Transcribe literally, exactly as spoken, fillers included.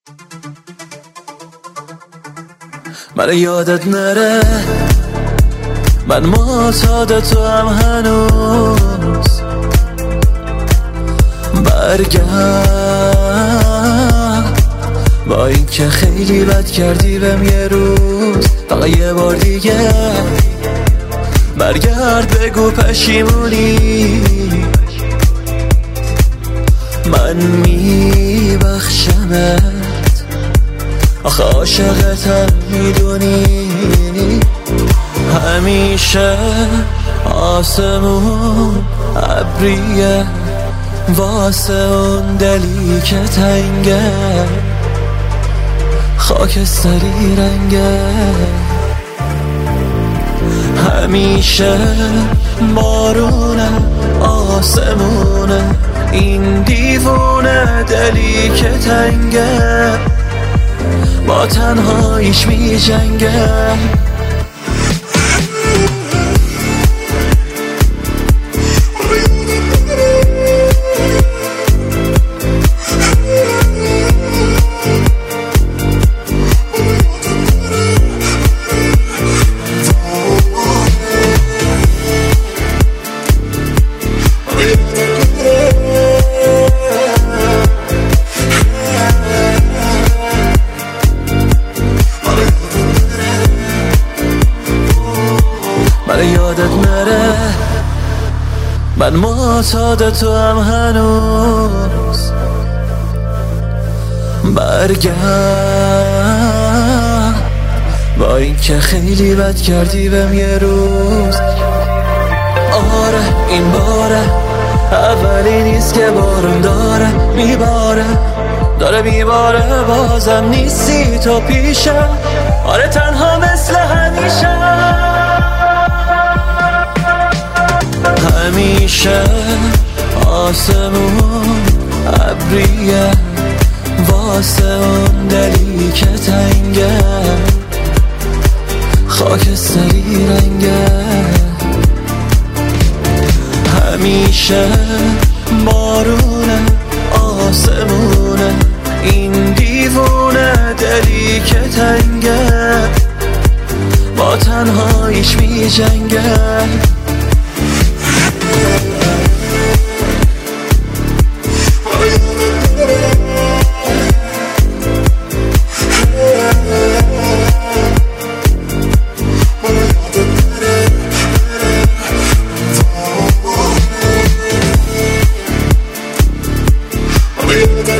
من یادت نره من معتاد تو هم هنوز برگرد با این که خیلی بد کردی بهم یه روز فقط یه بار دیگه برگرد بگو پشیمونی من میبخشمت آخه عاشقتم میدونی همیشه آسمون ابریه واسه اون دلی که تنگه خاکستری رنگه همیشه بارونه آسمونه این دیوونه دلی که تنگه با تنهاییش می جنگه یادت نره من معتاد تو هم هنوز برگرد با این که خیلی بد کردی بهم یه روز آره این باره اولی نیست که بارون داره میباره داره میباره بازم نیستی تو پیشه آره تنها مثل همیشه همیشه آسمون ابریه واسه اون دلی که تنگه خاکستری رنگه همیشه بارونه آسمونه این دیوونه دلی که تنگه با تنهاییش می جنگه We'll be right back.